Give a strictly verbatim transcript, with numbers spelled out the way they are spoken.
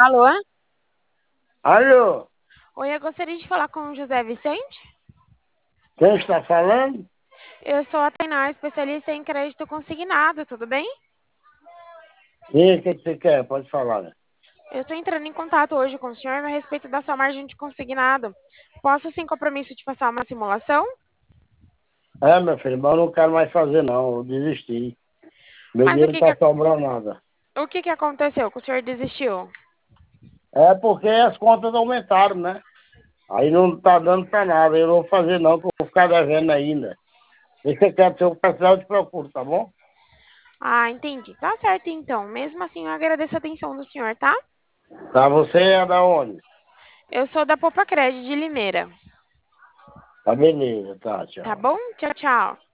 Alô? Alô, Oi, eu gostaria de falar com o José Vicente. quem está falando? Eu sou a Tainá, especialista em crédito consignado, tudo bem? Sim, o que que você quer? Pode falar, né? Eu estou entrando em contato hoje com o senhor a respeito da sua margem de consignado. Posso, sem compromisso, te passar uma simulação? É, meu filho, mas eu não quero mais fazer, não. Eu desisti. Meu Mas o dinheiro que não que, está sobrando nada. o que que aconteceu que o senhor desistiu? É porque as contas aumentaram, né? Aí não está dando para nada. Eu não vou fazer, não, que eu vou ficar devendo ainda. Se você quer, se eu precisar, eu te procuro, tá bom? Ah, entendi. Tá certo, então. Mesmo assim, eu agradeço a atenção do senhor, tá? Tá, você é da onde? Eu sou da Popa Cred de Limeira. Tá, beleza, tá, Tá tchau. bom? Tchau, tchau.